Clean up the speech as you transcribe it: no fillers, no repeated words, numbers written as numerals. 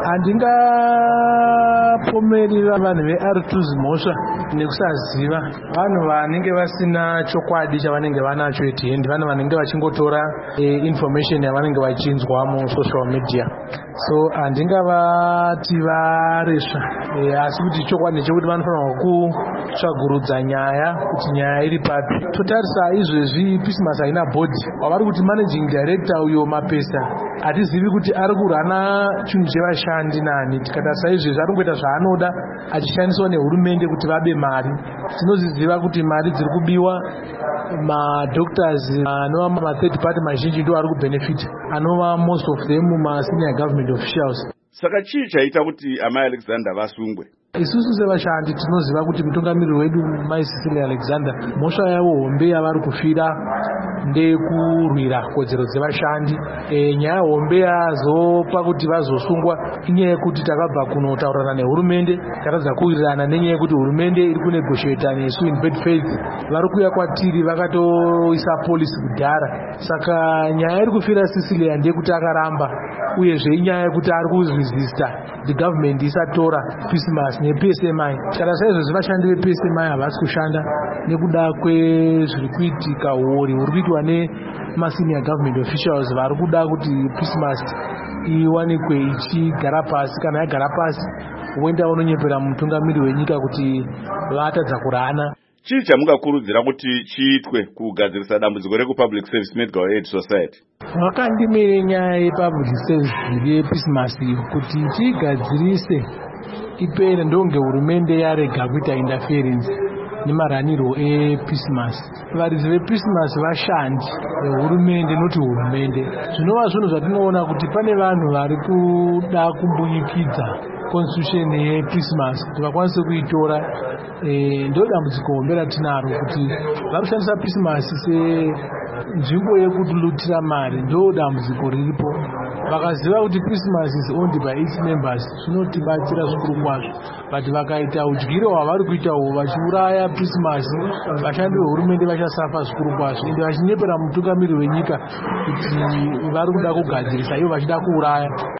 Handingapomerera vanhu veArtuzi Mhosva nekusaziva. Vanhu vanenge vasina chokwadi chavanenge vanacho at hand, vanhu vanenge vachingotora information yavanenge vachinzwa musocial media. So handingavati varesva, asi kuti chokwadi chekuti vanofanirwa kutsvagurudza nyaya kuti nyaya iri papi. Totarisa izvezvi Peace haina board. Wavari kuti managing director uyo Mapesa hatizivi kuti ari kurana chinhu chevashandi nani. Tikatarisa izvezvi ari kungoita zvaanoda achishandiswa nehurumende kuti vabe mari. Tinoziziva kuti mari dziri kubiwa, madoctors anova ma-third party mazhinji ndo ari kubenefit, anova most of them ma-senior government officials. Saka chii chaita kuti Amai Alexander vasungwe? Isusu sevashandi tinoziva kuti mutungamiriri wedu Mai Cecilia Alexander mhosva yavo hombe yavari kufira ndekurwira kodzero dzevashandi. Nyaya hombe yazopa kuti vazosungwa inyaya yekuti takabva kunotaurana nehurumende, taradza kuwirirana nenyaya yekuti hurumende iri kunegotiata nesu in bad faith. Vari kuuya kwatiri vakatoisa polisi kudhara. Saka nyaya iri kufira Cecilia ndeyekuti akaramba, uyezve inyaya yekuti ari kuresista the government isatora Peace nePSMI. Tikarasa izvezvi vashandi vePSMI havasi kushanda nekuda kwezviri kuitika uori huri kuitwa nemasenior government officials vari kuda kuti Peace iwanikwe ichigara pasi. Kana yagara pasi woenda unonyepera mutungamiriri wenyika kuti vatadza kurana. Chii chamungakurudzira kuti chiitwe kugadzirisa dambudziko reku-Public Service Medical Aid Society? Vakandimire nyaya yepublic service yePeace kuti tigadzirise ipere ndonge hurumende yarega kuita interference nemaraniro ePeace. Varidzi vePeace vashandi vehurumende noti hurumende. Zvinova zvinhu zvatinoona kuti pane vanhu vari kuda kumbunyikidza constitution yePeace kuti vakwanise kuitora. Ndo dambudziko hombe ratinaro kuti vari kushandisa Peace senzvimbo yekutulutira mari. Ndo dambudziko riripo. Vakaziva kuti Peace is owned by its members zvinotibatsira zvikuru kwazvo. But vakaita udyiro hwavari kuita vachiuraya Peace, vashandi vehurumende vachasafa zvikuru kwazvo, ende vachinyepera mutungamiriri wenyika kuti vari kuda kugadzirisa ivo vachida kuuraya.